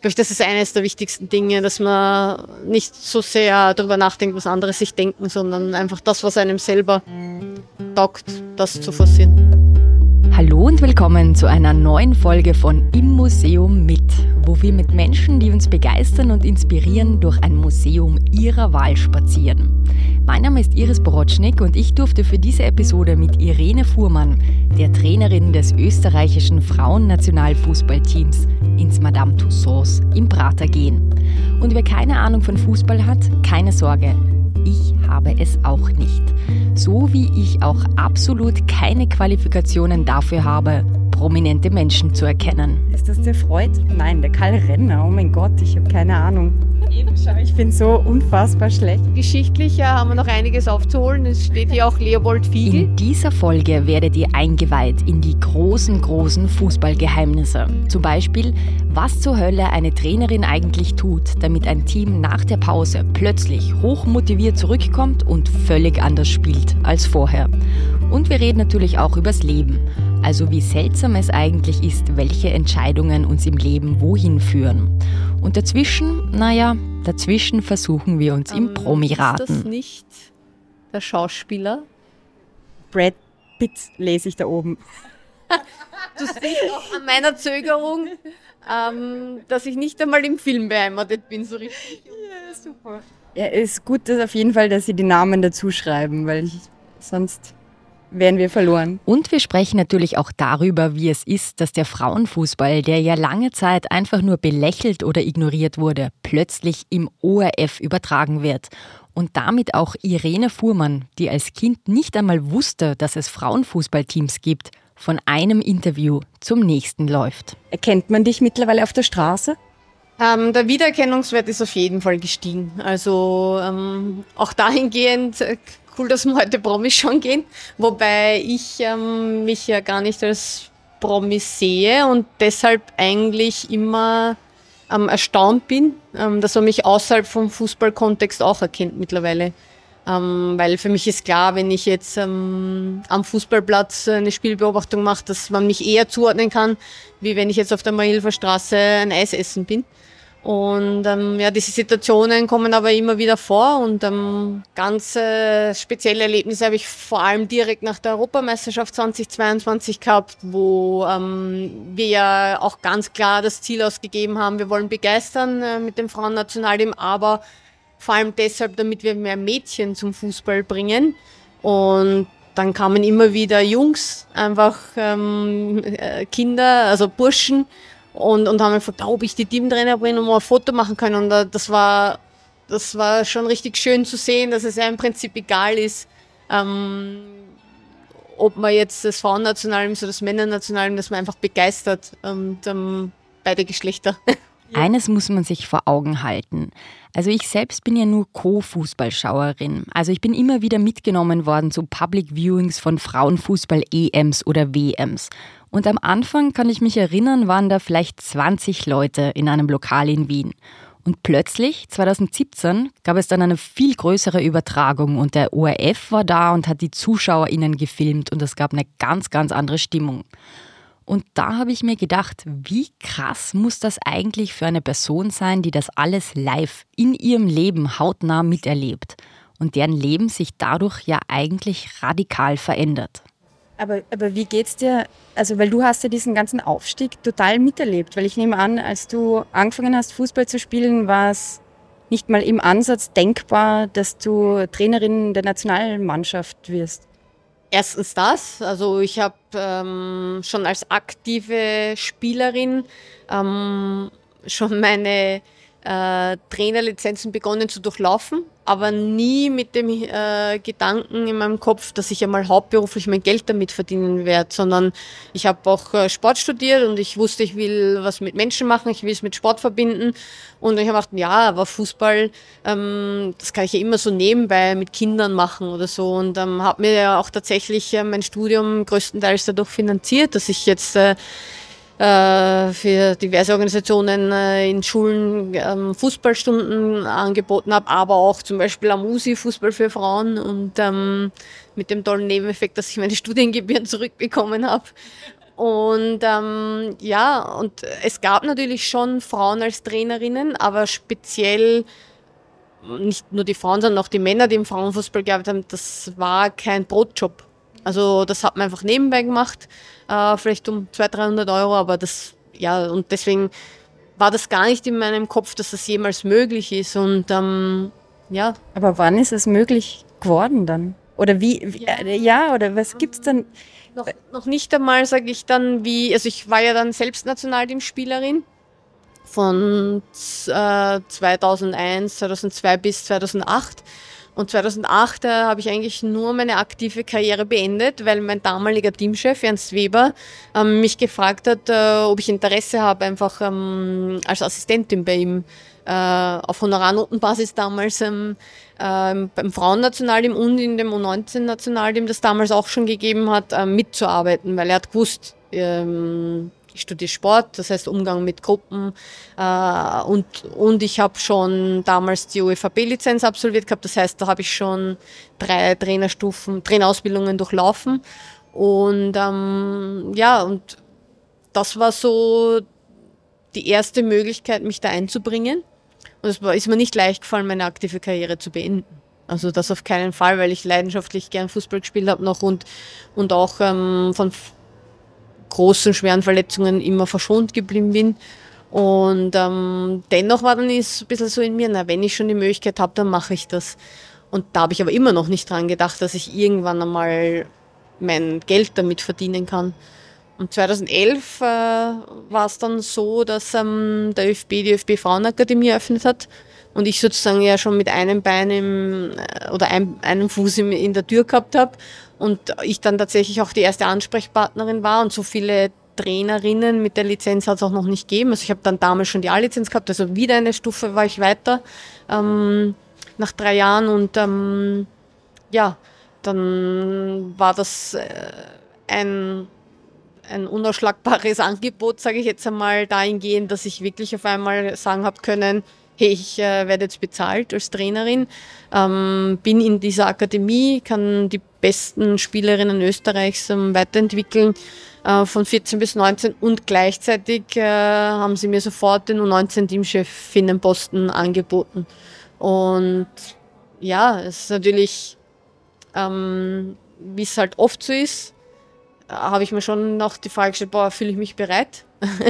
glaube ich, das ist eines der wichtigsten Dinge, dass man nicht so sehr darüber nachdenkt, was andere sich denken, sondern einfach das, was einem selber taugt, das zu forcieren. Hallo und willkommen zu einer neuen Folge von Im Museum mit, wo wir mit Menschen, die uns begeistern und inspirieren, durch ein Museum ihrer Wahl spazieren. Mein Name ist Iris Borotschnik und ich durfte für diese Episode mit Irene Fuhrmann, der Trainerin des österreichischen Frauennationalfußballteams, ins Madame Tussauds im Prater gehen. Und wer keine Ahnung von Fußball hat, keine Sorge. Ich habe es auch nicht. So wie ich auch absolut keine Qualifikationen dafür habe, prominente Menschen zu erkennen. Ist das der Freud? Nein, der Karl Renner. Oh mein Gott, ich habe keine Ahnung. Eben, schau, ich bin so unfassbar schlecht. Geschichtlich haben wir noch einiges aufzuholen. Es steht hier auch Leopold Fiegel. In dieser Folge werdet ihr eingeweiht in die großen Fußballgeheimnisse. Zum Beispiel, was zur Hölle eine Trainerin eigentlich tut, damit ein Team nach der Pause plötzlich hochmotiviert zurückkommt und völlig anders spielt als vorher. Und wir reden natürlich auch übers Leben. Also wie seltsam es eigentlich ist, welche Entscheidungen uns im Leben wohin führen. Und dazwischen versuchen wir uns im Promiraten. Ist das nicht der Schauspieler? Brad Pitt lese ich da oben. Du siehst auch an meiner Zögerung, dass ich nicht einmal im Film beheimatet bin, so richtig. Ja, super. Ja, ist gut, dass auf jeden Fall, dass Sie die Namen dazu schreiben, weil sonst wären wir verloren. Und wir sprechen natürlich auch darüber, wie es ist, dass der Frauenfußball, der ja lange Zeit einfach nur belächelt oder ignoriert wurde, plötzlich im ORF übertragen wird. Und damit auch Irene Fuhrmann, die als Kind nicht einmal wusste, dass es Frauenfußballteams gibt, von einem Interview zum nächsten läuft. Erkennt man dich mittlerweile auf der Straße? Der Wiedererkennungswert ist auf jeden Fall gestiegen. Also auch dahingehend cool, dass wir heute Promis schon gehen, wobei ich mich ja gar nicht als Promis sehe und deshalb eigentlich immer erstaunt bin, dass man mich außerhalb vom Fußballkontext auch erkennt mittlerweile. Weil für mich ist klar, wenn ich jetzt am Fußballplatz eine Spielbeobachtung mache, dass man mich eher zuordnen kann, wie wenn ich jetzt auf der Marilfer Straße ein Eis essen bin. Und diese Situationen kommen aber immer wieder vor und ganz spezielle Erlebnisse habe ich vor allem direkt nach der Europameisterschaft 2022 gehabt, wo wir ja auch ganz klar das Ziel ausgegeben haben, wir wollen begeistern mit dem Frauennationalteam, aber vor allem deshalb, damit wir mehr Mädchen zum Fußball bringen. Und dann kamen immer wieder Jungs, einfach Kinder, also Burschen, und haben gefragt, ob ich die Teamtrainer bin und mal ein Foto machen kann. Und das war schon richtig schön zu sehen, dass es ja im Prinzip egal ist, ob man jetzt das Frauennationalteam oder das Männernationalteam, dass man einfach begeistert und beide Geschlechter. Eines muss man sich vor Augen halten. Also ich selbst bin ja nur Co-Fußballschauerin. Also ich bin immer wieder mitgenommen worden zu Public Viewings von Frauenfußball-EMs oder WMs. Und am Anfang, kann ich mich erinnern, waren da vielleicht 20 Leute in einem Lokal in Wien. Und plötzlich, 2017, gab es dann eine viel größere Übertragung und der ORF war da und hat die ZuschauerInnen gefilmt und es gab eine ganz, ganz andere Stimmung. Und da habe ich mir gedacht, wie krass muss das eigentlich für eine Person sein, die das alles live in ihrem Leben hautnah miterlebt und deren Leben sich dadurch ja eigentlich radikal verändert. Aber wie geht's dir? Also, weil du hast ja diesen ganzen Aufstieg total miterlebt, weil ich nehme an, als du angefangen hast, Fußball zu spielen, war es nicht mal im Ansatz denkbar, dass du Trainerin der Nationalmannschaft wirst. Erstens das, also ich habe schon als aktive Spielerin schon meine Trainerlizenzen begonnen zu durchlaufen, aber nie mit dem Gedanken in meinem Kopf, dass ich einmal hauptberuflich mein Geld damit verdienen werde, sondern ich habe auch Sport studiert und ich wusste, ich will was mit Menschen machen, ich will es mit Sport verbinden und ich habe gedacht, ja, aber Fußball, das kann ich ja immer so nebenbei mit Kindern machen oder so und habe mir ja auch tatsächlich mein Studium größtenteils dadurch finanziert, dass ich jetzt für diverse Organisationen in Schulen Fußballstunden angeboten habe, aber auch zum Beispiel Amusi, Fußball für Frauen und mit dem tollen Nebeneffekt, dass ich meine Studiengebühren zurückbekommen habe. Und und es gab natürlich schon Frauen als Trainerinnen, aber speziell nicht nur die Frauen, sondern auch die Männer, die im Frauenfußball gearbeitet haben, das war kein Brotjob. Also das hat man einfach nebenbei gemacht, vielleicht um 200-300 Euro, aber und deswegen war das gar nicht in meinem Kopf, dass das jemals möglich ist. Und Aber wann ist es möglich geworden dann? Oder oder was gibt's dann? Noch nicht einmal, sage ich dann, also ich war ja dann selbst Nationalteamspielerin von 2001, 2002 bis 2008. Und 2008 habe ich eigentlich nur meine aktive Karriere beendet, weil mein damaliger Teamchef, Ernst Weber, mich gefragt hat, ob ich Interesse habe, einfach als Assistentin bei ihm auf Honorarnotenbasis damals beim Frauennationalteam und in dem U19-Nationalteam, das damals auch schon gegeben hat, mitzuarbeiten, weil er hat gewusst, ich studiere Sport, das heißt Umgang mit Gruppen und ich habe schon damals die UEFA-B-Lizenz absolviert gehabt, das heißt, da habe ich schon 3 Trainerausbildungen durchlaufen und und das war so die erste Möglichkeit, mich da einzubringen. Und es ist mir nicht leicht gefallen, meine aktive Karriere zu beenden. Also das auf keinen Fall, weil ich leidenschaftlich gern Fußball gespielt habe noch und auch von großen, schweren Verletzungen immer verschont geblieben bin. Und dennoch war dann ein bisschen so in mir, wenn ich schon die Möglichkeit habe, dann mache ich das. Und da habe ich aber immer noch nicht dran gedacht, dass ich irgendwann einmal mein Geld damit verdienen kann. Und 2011 war es dann so, dass der ÖFB die ÖFB-Frauenakademie eröffnet hat und ich sozusagen ja schon mit einem Bein einem Fuß in der Tür gehabt habe und ich dann tatsächlich auch die erste Ansprechpartnerin war und so viele Trainerinnen mit der Lizenz hat es auch noch nicht gegeben. Also ich habe dann damals schon die A-Lizenz gehabt, also wieder eine Stufe war ich weiter nach 3 Jahren und dann war das ein unausschlagbares Angebot, sage ich jetzt einmal, dahingehend, dass ich wirklich auf einmal sagen habe können, hey, ich werde jetzt bezahlt als Trainerin, bin in dieser Akademie, kann die besten Spielerinnen Österreichs weiterentwickeln von 14 bis 19 und gleichzeitig haben sie mir sofort den U19-Teamchefinnenposten angeboten. Und ja, es ist natürlich, wie es halt oft so ist, habe ich mir schon noch die Frage gestellt, fühle ich mich bereit?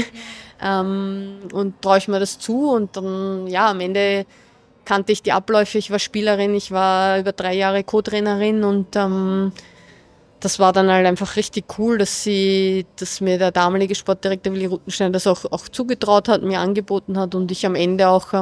Und traue ich mir das zu? Und dann, am Ende kannte ich die Abläufe, ich war Spielerin, ich war über 3 Jahre Co-Trainerin und das war dann halt einfach richtig cool, dass mir der damalige Sportdirektor Willi Ruttenstein das auch zugetraut hat, mir angeboten hat und ich am Ende auch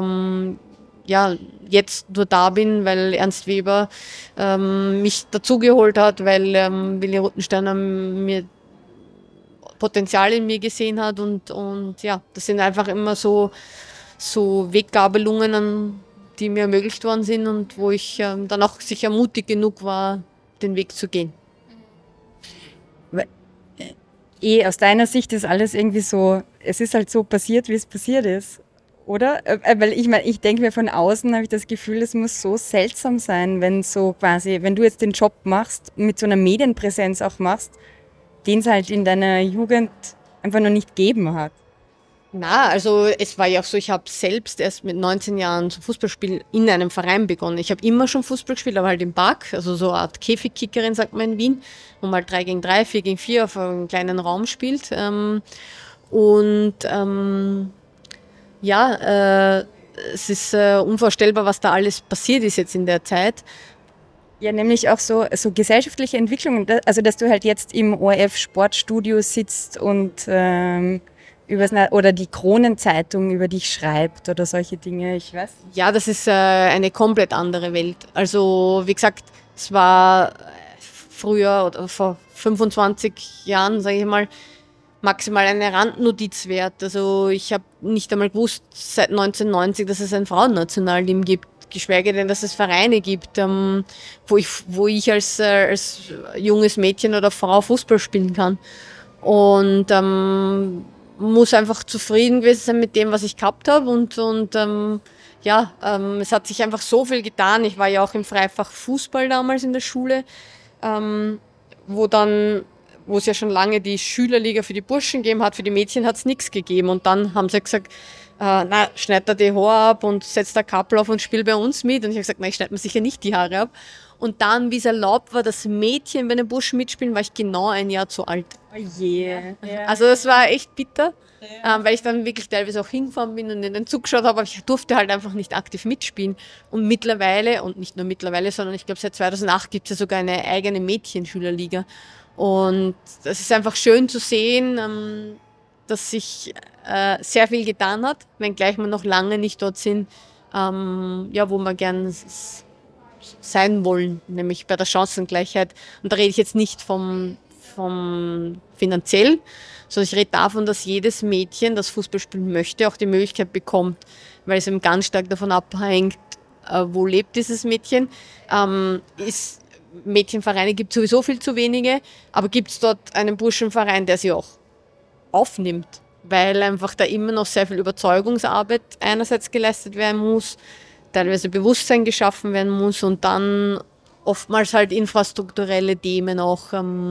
jetzt nur da bin, weil Ernst Weber mich dazugeholt hat, weil Willi Ruttenstein mir Potenzial in mir gesehen hat und das sind einfach immer so Weggabelungen, die mir ermöglicht worden sind und wo ich dann auch sicher mutig genug war, den Weg zu gehen. Aus deiner Sicht ist alles irgendwie so, es ist halt so passiert, wie es passiert ist. Oder? Weil ich denke mir von außen, habe ich das Gefühl, es muss so seltsam sein, wenn du jetzt den Job machst, mit so einer Medienpräsenz auch machst, den es halt in deiner Jugend einfach noch nicht gegeben hat. Also es war ja auch so, ich habe selbst erst mit 19 Jahren zum Fußballspielen in einem Verein begonnen. Ich habe immer schon Fußball gespielt, aber halt im Park, also so eine Art Käfigkickerin, sagt man in Wien, wo man halt 3 gegen 3, 4 gegen 4 auf einem kleinen Raum spielt. Es ist unvorstellbar, was da alles passiert ist jetzt in der Zeit. Ja, nämlich auch so gesellschaftliche Entwicklungen, also dass du halt jetzt im ORF Sportstudio sitzt und oder die Kronenzeitung über dich schreibt oder solche Dinge, ich weiß. Ja, das ist eine komplett andere Welt. Also wie gesagt, es war früher oder vor 25 Jahren, sage ich mal, maximal eine Randnotiz wert. Also ich habe nicht einmal gewusst seit 1990, dass es ein Frauennationalteam gibt, geschweige denn, dass es Vereine gibt, wo ich als junges Mädchen oder Frau Fußball spielen kann. Und muss einfach zufrieden gewesen sein mit dem, was ich gehabt habe. Es hat sich einfach so viel getan. Ich war ja auch im Freifach Fußball damals in der Schule, wo wo es ja schon lange die Schülerliga für die Burschen gegeben hat, für die Mädchen hat es nichts gegeben. Und dann haben sie gesagt, schneid da die Haare ab und setz da Kappel auf und spiel bei uns mit. Und ich habe gesagt, nein, ich schneide mir sicher nicht die Haare ab. Und dann, wie es erlaubt war, dass Mädchen bei den Burschen mitspielen, war ich genau ein Jahr zu alt. Oh je. Ja. Also das war echt bitter, weil ich dann wirklich teilweise auch hingefahren bin und in den Zug geschaut habe, aber ich durfte halt einfach nicht aktiv mitspielen. Und mittlerweile, und nicht nur mittlerweile, sondern ich glaube seit 2008 gibt es ja sogar eine eigene Mädchenschülerliga. Und das ist einfach schön zu sehen, dass sich sehr viel getan hat, wenngleich wir noch lange nicht dort sind, wo wir gern sein wollen, nämlich bei der Chancengleichheit. Und da rede ich jetzt nicht vom finanziell, sondern ich rede davon, dass jedes Mädchen, das Fußball spielen möchte, auch die Möglichkeit bekommt, weil es eben ganz stark davon abhängt, wo lebt dieses Mädchen. Mädchenvereine gibt es sowieso viel zu wenige, aber gibt es dort einen Burschenverein, der sie auch aufnimmt, weil einfach da immer noch sehr viel Überzeugungsarbeit einerseits geleistet werden muss, teilweise Bewusstsein geschaffen werden muss und dann oftmals halt infrastrukturelle Themen auch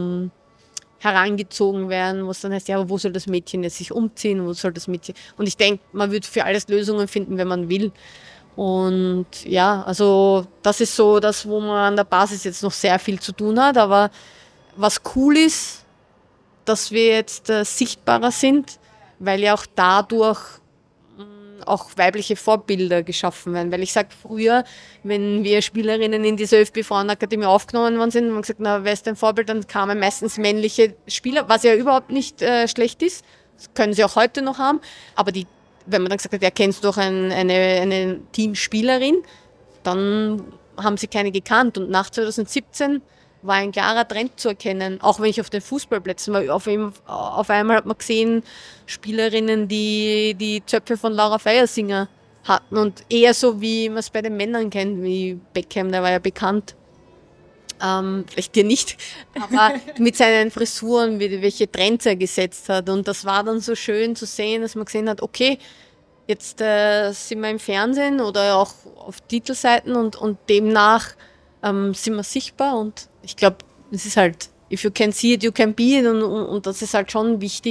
herangezogen werden, wo es dann heißt, ja, aber wo soll das Mädchen jetzt sich umziehen, wo soll das Mädchen... Und ich denke, man wird für alles Lösungen finden, wenn man will. Und ja, also das ist so das, wo man an der Basis jetzt noch sehr viel zu tun hat, aber was cool ist, dass wir jetzt sichtbarer sind, weil ja auch dadurch auch weibliche Vorbilder geschaffen werden. Weil ich sage, früher, wenn wir Spielerinnen in diese ÖFB-Frauenakademie aufgenommen worden sind, haben wir gesagt, na, wer ist dein Vorbild? Dann kamen meistens männliche Spieler, was ja überhaupt nicht schlecht ist. Das können sie auch heute noch haben. Aber wenn man dann gesagt hat, ja, kennst du doch eine Teamspielerin, dann haben sie keine gekannt. Und nach 2017 war ein klarer Trend zu erkennen, auch wenn ich auf den Fußballplätzen war. Auf einmal hat man gesehen, Spielerinnen, die Zöpfe von Laura Feiersinger hatten und eher so, wie man es bei den Männern kennt, wie Beckham, der war ja bekannt. Vielleicht dir nicht, aber mit seinen Frisuren, welche Trends er gesetzt hat. Und das war dann so schön zu sehen, dass man gesehen hat, okay, jetzt sind wir im Fernsehen oder auch auf Titelseiten und demnach sind wir sichtbar und ich glaube, es ist halt, if you can see it, you can be it und das ist halt schon wichtig,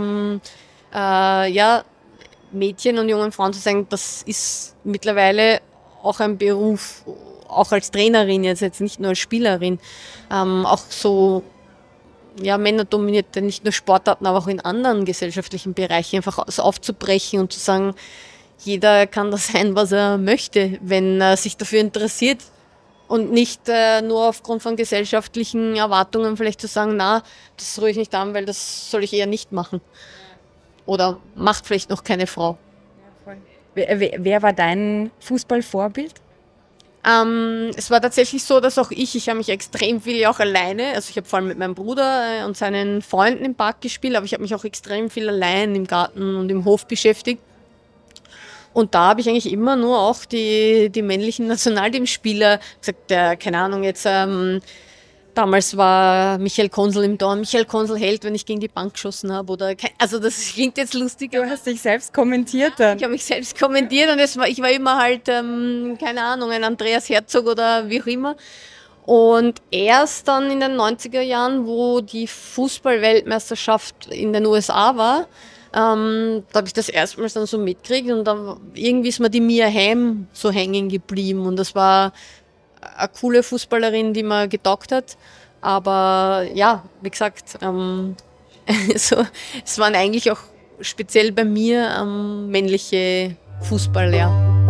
Mädchen und jungen Frauen zu sagen, das ist mittlerweile auch ein Beruf, auch als Trainerin jetzt nicht nur als Spielerin, auch so männerdominierte, nicht nur Sportarten, aber auch in anderen gesellschaftlichen Bereichen einfach aufzubrechen und zu sagen, jeder kann das sein, was er möchte, wenn er sich dafür interessiert. Und nicht nur aufgrund von gesellschaftlichen Erwartungen vielleicht zu sagen, na, das rühre ich nicht an, weil das soll ich eher nicht machen. Oder macht vielleicht noch keine Frau. Wer war dein Fußballvorbild? Es war tatsächlich so, dass auch ich habe mich extrem viel auch alleine, also ich habe vor allem mit meinem Bruder und seinen Freunden im Park gespielt, aber ich habe mich auch extrem viel allein im Garten und im Hof beschäftigt. Und da habe ich eigentlich immer nur auch die männlichen Nationalteamspieler gesagt, keine Ahnung, jetzt damals war Michael Konsel im Tor. Michael Konsel hält, wenn ich gegen die Bank geschossen habe. Also das klingt jetzt lustig. Du hast dich selbst kommentiert dann. Ich habe mich selbst kommentiert und ich war immer halt, keine Ahnung, ein Andreas Herzog oder wie auch immer. Und erst dann in den 90er Jahren, wo die Fußball-Weltmeisterschaft in den USA war, da habe ich das erstmals dann so mitgekriegt und dann irgendwie ist mir die Mia Hamm so hängen geblieben und das war eine coole Fußballerin, die mir getaugt hat, aber ja, wie gesagt, es waren eigentlich auch speziell bei mir männliche Fußballer.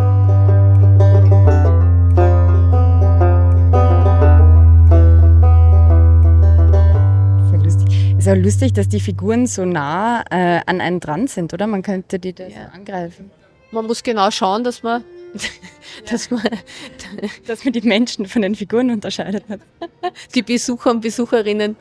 Es ist auch lustig, dass die Figuren so nah an einen dran sind, oder? Man könnte die da so angreifen. Man muss genau schauen, dass man die Menschen von den Figuren unterscheidet hat. Die Besucher und Besucherinnen.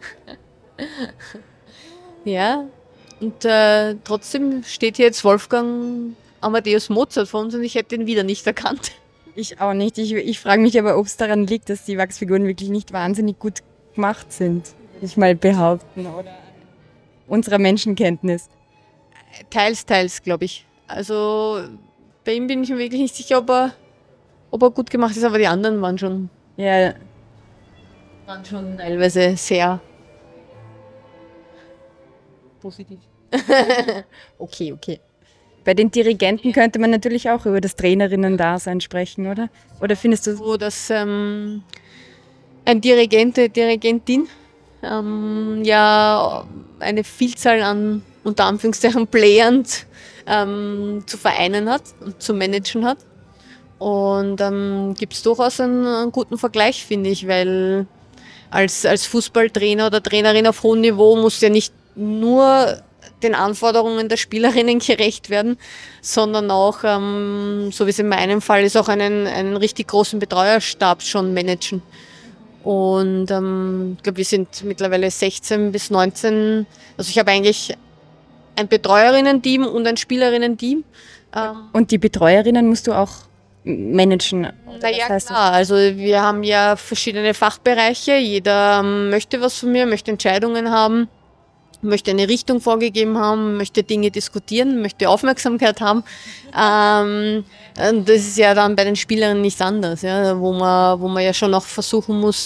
Ja, und trotzdem steht hier jetzt Wolfgang Amadeus Mozart vor uns und ich hätte ihn wieder nicht erkannt. Ich auch nicht. Ich frage mich aber, ob es daran liegt, dass die Wachsfiguren wirklich nicht wahnsinnig gut gemacht sind. Ich mal behaupten, oder unserer Menschenkenntnis. Teils, glaube ich. Also bei ihm bin ich mir wirklich nicht sicher, ob er gut gemacht ist, aber die anderen waren schon teilweise sehr positiv. Okay. Bei den Dirigenten könnte man natürlich auch über das Trainerinnen-Dasein sprechen, oder? Oder findest du So, dass ein Dirigent, eine Dirigentin ja eine Vielzahl an, unter Anführungszeichen, Playern zu vereinen hat und zu managen hat. Und gibt es durchaus einen guten Vergleich, finde ich, weil als Fußballtrainer oder Trainerin auf hohem Niveau muss ja nicht nur den Anforderungen der Spielerinnen gerecht werden, sondern auch, so wie es in meinem Fall ist, auch einen richtig großen Betreuerstab schon managen. Und ich glaube, wir sind mittlerweile 16 bis 19. Also ich habe eigentlich ein Betreuerinnen-Team und ein Spielerinnen-Team. und die Betreuerinnen musst du auch managen? Naja, klar. Also wir haben ja verschiedene Fachbereiche. Jeder möchte was von mir, möchte Entscheidungen haben, möchte eine Richtung vorgegeben haben, möchte Dinge diskutieren, möchte Aufmerksamkeit haben. Und das ist ja dann bei den Spielerinnen nichts anderes, ja, wo man ja schon auch versuchen muss,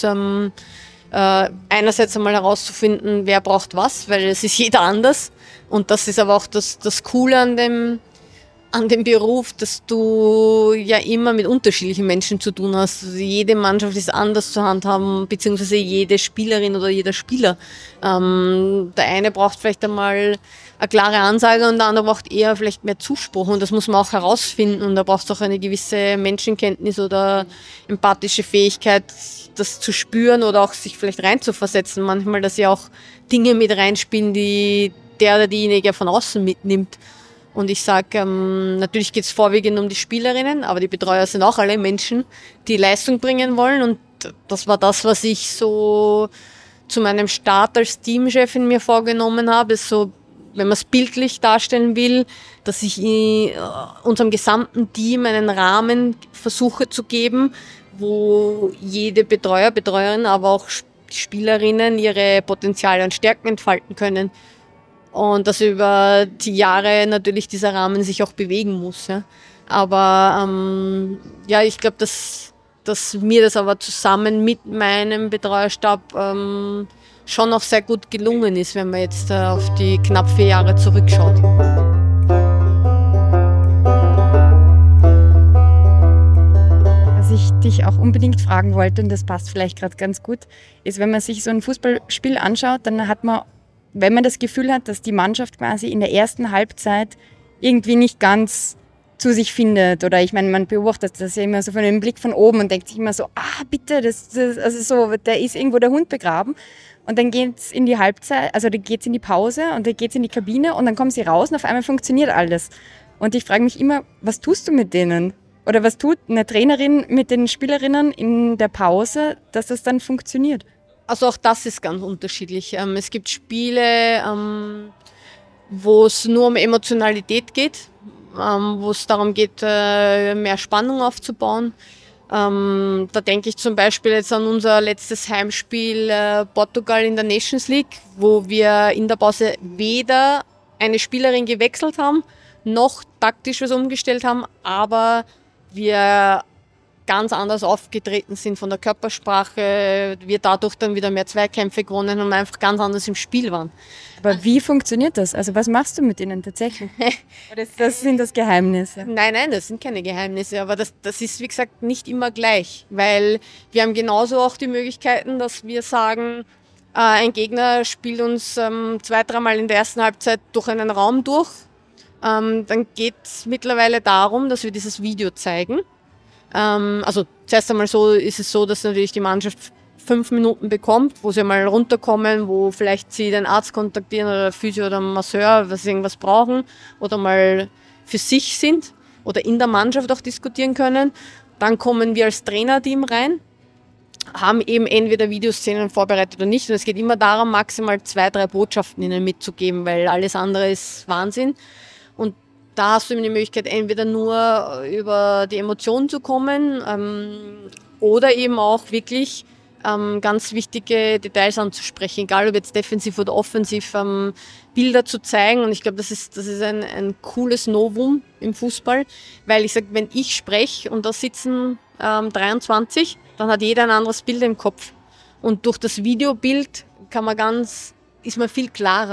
einerseits einmal herauszufinden, wer braucht was, weil es ist jeder anders. Und das ist aber auch das Coole an dem Beruf, dass du ja immer mit unterschiedlichen Menschen zu tun hast. Also jede Mannschaft ist anders zu handhaben, beziehungsweise jede Spielerin oder jeder Spieler. Der eine braucht vielleicht einmal eine klare Ansage und der andere braucht eher vielleicht mehr Zuspruch. Und das muss man auch herausfinden. Und da braucht es auch eine gewisse Menschenkenntnis oder empathische Fähigkeit, das zu spüren oder auch sich vielleicht reinzuversetzen. Manchmal, dass ja auch Dinge mit reinspielen, die der oder diejenige von außen mitnimmt. Und ich sage, natürlich geht es vorwiegend um die Spielerinnen, aber die Betreuer sind auch alle Menschen, die Leistung bringen wollen. Und das war das, was ich so zu meinem Start als Teamchefin mir vorgenommen habe. Ist so, wenn man es bildlich darstellen will, dass ich unserem gesamten Team einen Rahmen versuche zu geben, wo jede Betreuerin, aber auch Spielerinnen ihre Potenziale und Stärken entfalten können. Und dass über die Jahre natürlich dieser Rahmen sich auch bewegen muss. Ja. Aber ja, ich glaube, dass mir das aber zusammen mit meinem Betreuerstab schon auch sehr gut gelungen ist, wenn man jetzt auf die knapp 4 Jahre zurückschaut. Was ich dich auch unbedingt fragen wollte, und das passt vielleicht gerade ganz gut, ist, wenn man sich so ein Fußballspiel anschaut, dann hat man, wenn man das Gefühl hat, dass die Mannschaft quasi in der ersten Halbzeit irgendwie nicht ganz zu sich findet, oder ich meine, man beobachtet das ja immer so von einem Blick von oben und denkt sich immer so, bitte, also so, da ist irgendwo der Hund begraben. Und dann geht's in die Halbzeit, also dann geht's in die Pause und dann geht's in die Kabine und dann kommen sie raus und auf einmal funktioniert alles. Und ich frage mich immer, was tust du mit denen? Oder was tut eine Trainerin mit den Spielerinnen in der Pause, dass das dann funktioniert? Also auch das ist ganz unterschiedlich. Es gibt Spiele, wo es nur um Emotionalität geht, wo es darum geht, mehr Spannung aufzubauen. Da denke ich zum Beispiel jetzt an unser letztes Heimspiel Portugal in der Nations League, wo wir in der Pause weder eine Spielerin gewechselt haben, noch taktisch was umgestellt haben, aber wir ganz anders aufgetreten sind von der Körpersprache, wir dadurch dann wieder mehr Zweikämpfe gewonnen und einfach ganz anders im Spiel waren. Aber wie funktioniert das? Also was machst du mit ihnen tatsächlich? Oder sind das Geheimnisse? Nein, das sind keine Geheimnisse, aber das ist, wie gesagt, nicht immer gleich, weil wir haben genauso auch die Möglichkeiten, dass wir sagen, ein Gegner spielt uns 2-3 Mal in der ersten Halbzeit durch einen Raum durch. Dann geht es mittlerweile darum, dass wir dieses Video zeigen. Also zuerst einmal ist es so, dass natürlich die Mannschaft 5 Minuten bekommt, wo sie mal runterkommen, wo vielleicht sie den Arzt kontaktieren oder Physio oder Masseur, was sie irgendwas brauchen oder mal für sich sind oder in der Mannschaft auch diskutieren können. Dann kommen wir als Trainerteam rein, haben eben entweder Videoszenen vorbereitet oder nicht. Und es geht immer darum, maximal 2-3 Botschaften ihnen mitzugeben, weil alles andere ist Wahnsinn. Und da hast du eben die Möglichkeit, entweder nur über die Emotionen zu kommen oder eben auch wirklich ganz wichtige Details anzusprechen, egal ob jetzt defensiv oder offensiv, Bilder zu zeigen. Und ich glaube, das ist ein cooles Novum im Fußball, weil ich sage, wenn ich spreche und da sitzen 23, dann hat jeder ein anderes Bild im Kopf. Und durch das Videobild ist man viel klarer.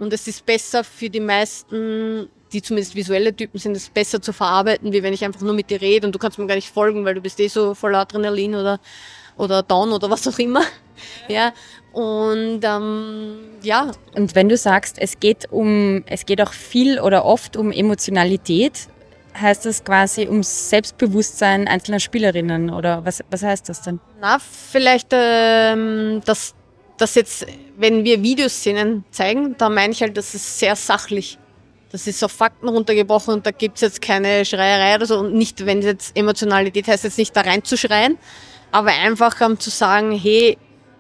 Und es ist besser für die meisten, die zumindest visuelle Typen sind, es besser zu verarbeiten, wie wenn ich einfach nur mit dir rede und du kannst mir gar nicht folgen, weil du bist so voller Adrenalin oder Down oder was auch immer. Ja, und ja. Und wenn du sagst, es geht auch viel oder oft um Emotionalität, heißt das quasi ums Selbstbewusstsein einzelner Spielerinnen oder was heißt das denn? Na, vielleicht, dass jetzt, wenn wir Videoszenen zeigen, da meine ich halt, das ist sehr sachlich. Das ist auf Fakten runtergebrochen und da gibt's jetzt keine Schreierei oder so. Und nicht, wenn jetzt Emotionalität heißt, jetzt nicht da reinzuschreien, aber einfach zu sagen, hey,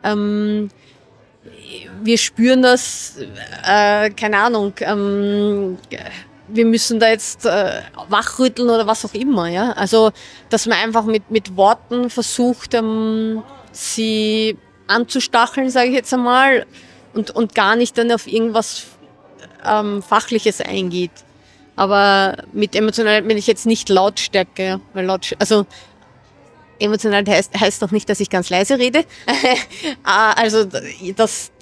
wir spüren das, keine Ahnung, wir müssen da jetzt wachrütteln oder was auch immer, ja. Also, dass man einfach mit Worten versucht, sie anzustacheln, sage ich jetzt einmal, und gar nicht dann auf irgendwas Fachliches eingeht. Aber mit emotional bin ich jetzt nicht Lautstärke, ja, weil also emotional heißt doch nicht, dass ich ganz leise rede. Also das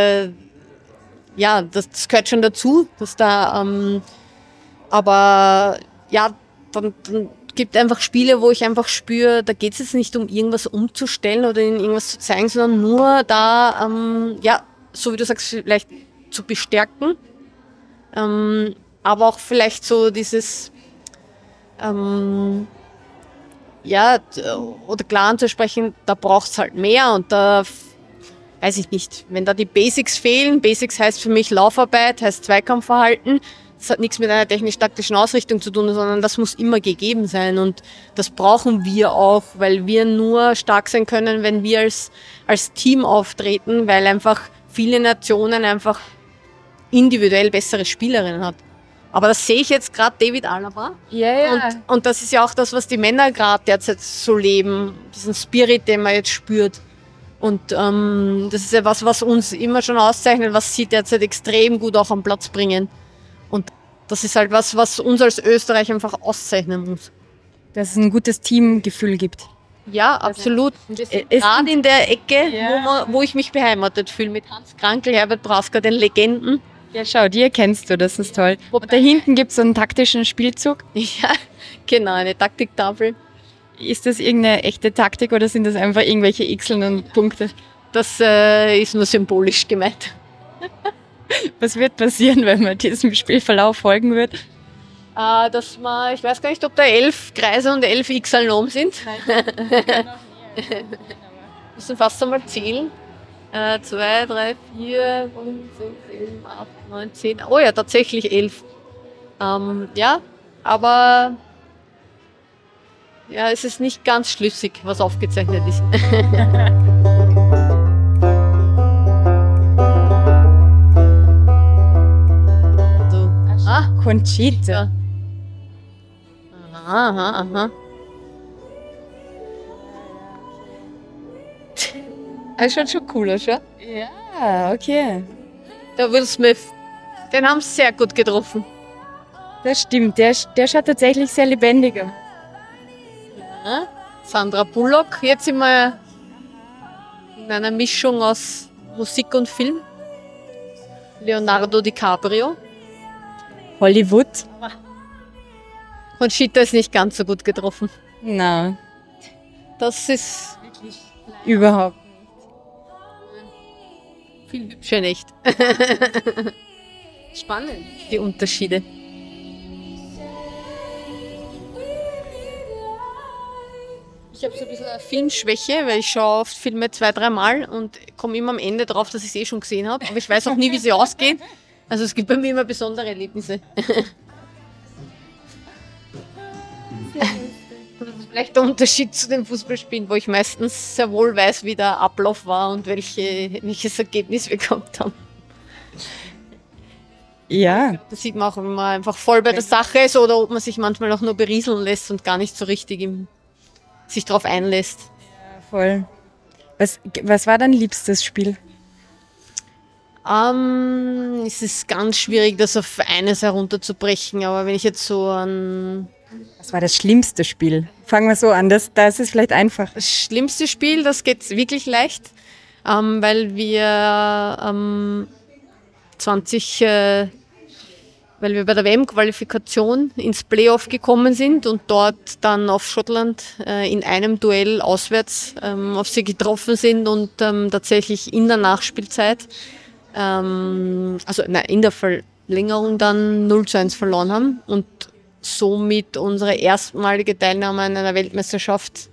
gehört schon dazu, dass da aber ja, dann gibt einfach Spiele, wo ich einfach spüre, da geht es jetzt nicht um irgendwas umzustellen oder in irgendwas zu zeigen, sondern nur da, so wie du sagst, vielleicht zu bestärken, aber auch vielleicht so dieses, oder klar anzusprechen, da braucht es halt mehr und da, weiß ich nicht, wenn da die Basics fehlen, Basics heißt für mich Laufarbeit, heißt Zweikampfverhalten, das hat nichts mit einer technisch-taktischen Ausrichtung zu tun, sondern das muss immer gegeben sein und das brauchen wir auch, weil wir nur stark sein können, wenn wir als Team auftreten, weil einfach viele Nationen einfach individuell bessere Spielerinnen hat. Aber das sehe ich jetzt gerade David Alaba. Ja. Und das ist ja auch das, was die Männer gerade derzeit so leben, diesen Spirit, den man jetzt spürt. Und das ist ja was uns immer schon auszeichnet, was sie derzeit extrem gut auch am Platz bringen. Und das ist halt was uns als Österreich einfach auszeichnen muss. Dass es ein gutes Teamgefühl gibt. Ja, absolut. Gerade in der Ecke, wo ich mich beheimatet fühle, mit Hans Krankl, Herbert Brausker, den Legenden. Ja, schau, die erkennst du, das ist toll. Und da hinten gibt es so einen taktischen Spielzug. Ja, genau, eine Taktiktafel. Ist das irgendeine echte Taktik oder sind das einfach irgendwelche Xeln und Punkte? Das ist nur symbolisch gemeint. Was wird passieren, wenn man diesem Spielverlauf folgen wird? Dass ich weiß gar nicht, ob da 11 Kreise und 11 X'eln oben sind. Wir müssen fast einmal zählen. 2, 3, 4, 5, 6, 7, 8, 9, 10. Oh ja, tatsächlich 11. Ja, aber ja, es ist nicht ganz schlüssig, was aufgezeichnet ist. so. Conchita. Aha. Das schaut schon cool aus, ja? Ja, okay. Der Will Smith, den haben sie sehr gut getroffen. Das stimmt, der schaut tatsächlich sehr lebendig aus. Ja. Sandra Bullock, jetzt sind wir in einer Mischung aus Musik und Film. Leonardo DiCaprio. Hollywood. Conchita ist nicht ganz so gut getroffen. Nein. Das ist Überhaupt. viel hübscher nicht. Spannend, die Unterschiede. Ich habe so ein bisschen eine Filmschwäche, weil ich schaue oft Filme 2-3 Mal und komme immer am Ende drauf, dass ich es eh schon gesehen habe. Aber ich weiß auch nie, wie sie ausgehen. Also es gibt bei mir immer besondere Erlebnisse. Das ist vielleicht der Unterschied zu den Fußballspielen, wo ich meistens sehr wohl weiß, wie der Ablauf war und welches Ergebnis wir gehabt haben. Ja. Das sieht man auch, wenn man einfach voll bei der Sache ist oder ob man sich manchmal auch nur berieseln lässt und gar nicht so richtig sich darauf einlässt. Ja, voll. Was war dein liebstes Spiel? Es ist ganz schwierig, das auf eines herunterzubrechen, aber wenn ich jetzt so an... Was war das schlimmste Spiel? Fangen wir so an, da ist es vielleicht einfach. Das schlimmste Spiel, das geht wirklich leicht, weil wir 2020, weil wir bei der WM-Qualifikation ins Playoff gekommen sind und dort dann auf Schottland in einem Duell auswärts auf sie getroffen sind und tatsächlich in der Nachspielzeit, in der Verlängerung dann 0:1 verloren haben und somit unsere erstmalige Teilnahme an einer Weltmeisterschaft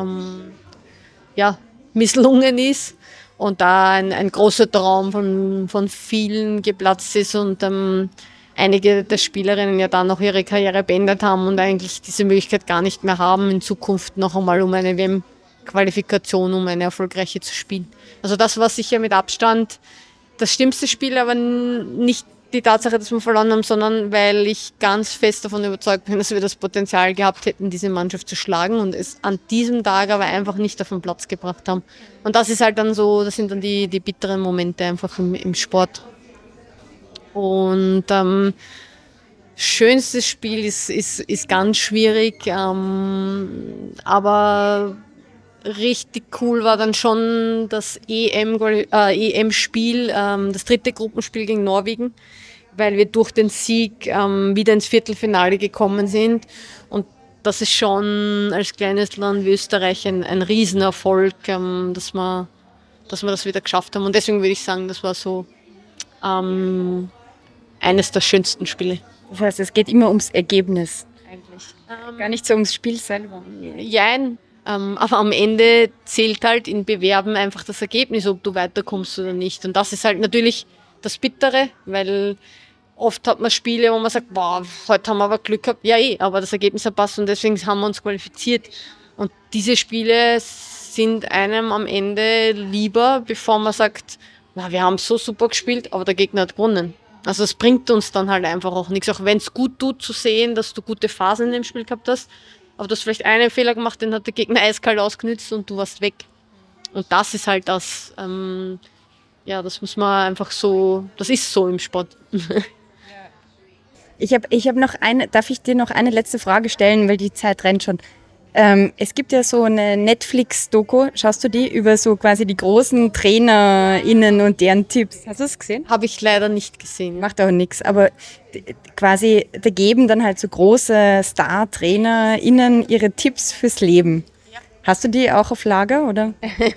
misslungen ist und da ein großer Traum von vielen geplatzt ist und einige der Spielerinnen ja dann noch ihre Karriere beendet haben und eigentlich diese Möglichkeit gar nicht mehr haben, in Zukunft noch einmal um eine WM-Qualifikation, um eine erfolgreiche zu spielen. Also das war sicher mit Abstand das schlimmste Spiel, aber nicht die Tatsache, dass wir verloren haben, sondern weil ich ganz fest davon überzeugt bin, dass wir das Potenzial gehabt hätten, diese Mannschaft zu schlagen und es an diesem Tag aber einfach nicht auf den Platz gebracht haben. Und das ist halt dann so, das sind dann die bitteren Momente einfach im Sport. Und schönstes Spiel ist ganz schwierig, aber richtig cool war dann schon das EM-Spiel, das 3. Gruppenspiel gegen Norwegen, weil wir durch den Sieg wieder ins Viertelfinale gekommen sind. Und das ist schon als kleines Land wie Österreich ein Riesenerfolg, dass wir das wieder geschafft haben. Und deswegen würde ich sagen, das war so eines der schönsten Spiele. Das heißt, es geht immer ums Ergebnis eigentlich, gar nicht so ums Spiel selber. Jein. Aber am Ende zählt halt in Bewerben einfach das Ergebnis, ob du weiterkommst oder nicht. Und das ist halt natürlich das Bittere, weil oft hat man Spiele, wo man sagt, boah, heute haben wir aber Glück gehabt. Ja, aber das Ergebnis hat passt und deswegen haben wir uns qualifiziert. Und diese Spiele sind einem am Ende lieber, bevor man sagt, wir haben so super gespielt, aber der Gegner hat gewonnen. Also es bringt uns dann halt einfach auch nichts, auch wenn es gut tut zu sehen, dass du gute Phasen in dem Spiel gehabt hast. Aber du hast vielleicht einen Fehler gemacht, den hat der Gegner eiskalt ausgenützt und du warst weg. Und das ist halt das, das muss man einfach so, das ist so im Sport. Ich hab noch darf ich dir noch eine letzte Frage stellen, weil die Zeit rennt schon. Es gibt ja so eine Netflix-Doku, schaust du die, über so quasi die großen TrainerInnen und deren Tipps. Hast du das gesehen? Habe ich leider nicht gesehen. Macht auch nichts, aber quasi, da geben dann halt so große Star-TrainerInnen ihre Tipps fürs Leben. Ja. Hast du die auch auf Lager, oder?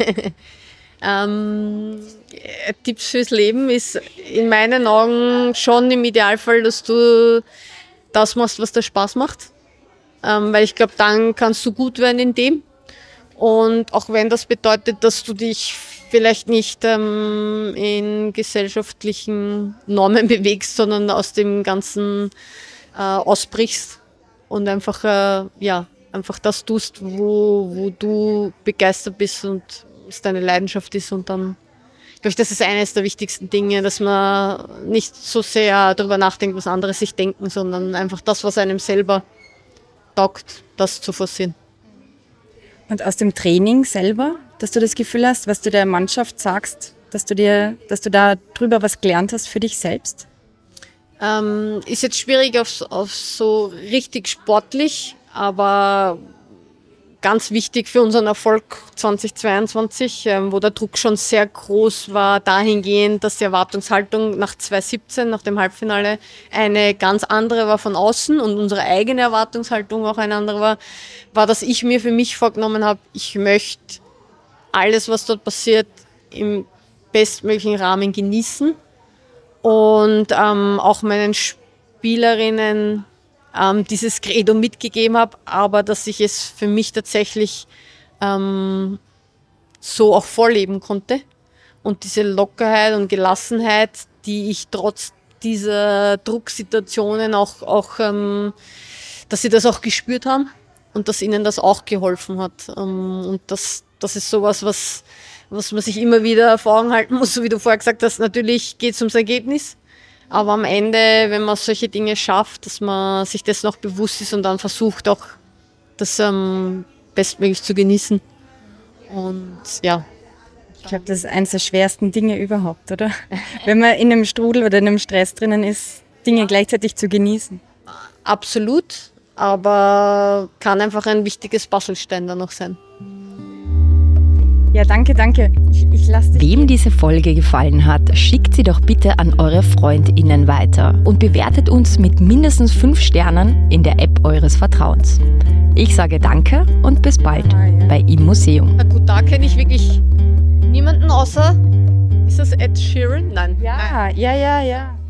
Tipps fürs Leben ist in meinen Augen schon im Idealfall, dass du das machst, was dir Spaß macht. Weil ich glaube, dann kannst du gut werden in dem. Und auch wenn das bedeutet, dass du dich vielleicht nicht in gesellschaftlichen Normen bewegst, sondern aus dem Ganzen ausbrichst und einfach das tust, wo du begeistert bist und es deine Leidenschaft ist. Und dann, glaube ich, das ist eines der wichtigsten Dinge, dass man nicht so sehr darüber nachdenkt, was andere sich denken, sondern einfach das, was einem selber taugt, das zu forcieren. Und aus dem Training selber, dass du das Gefühl hast, was du der Mannschaft sagst, dass du da drüber was gelernt hast für dich selbst? Ist jetzt schwierig auf so richtig sportlich, aber ganz wichtig für unseren Erfolg 2022, wo der Druck schon sehr groß war, dahingehend, dass die Erwartungshaltung nach 2017, nach dem Halbfinale, eine ganz andere war von außen und unsere eigene Erwartungshaltung auch eine andere war, dass ich mir für mich vorgenommen habe, ich möchte alles, was dort passiert, im bestmöglichen Rahmen genießen und auch meinen Spielerinnen dieses Credo mitgegeben habe, aber dass ich es für mich tatsächlich so auch vorleben konnte. Und diese Lockerheit und Gelassenheit, die ich trotz dieser Drucksituationen auch dass sie das auch gespürt haben und dass ihnen das auch geholfen hat. Und das ist sowas, was man sich immer wieder vor Augen halten muss, so wie du vorher gesagt hast. Natürlich geht es ums Ergebnis. Aber am Ende, wenn man solche Dinge schafft, dass man sich das noch bewusst ist und dann versucht auch, das bestmöglich zu genießen. Und ja. Ich glaube, das ist eines der schwersten Dinge überhaupt, oder? Wenn man in einem Strudel oder in einem Stress drinnen ist, Dinge gleichzeitig zu genießen. Absolut, aber kann einfach ein wichtiges Puzzlestein dann noch sein. Ja, danke. Ich lass dich Wem diese Folge gefallen hat, schickt sie doch bitte an eure FreundInnen weiter und bewertet uns mit mindestens 5 Sternen in der App eures Vertrauens. Ich sage danke und bis bald bei Im Museum. Na gut, da kenne ich wirklich niemanden außer, ist das Ed Sheeran? Nein. Ja.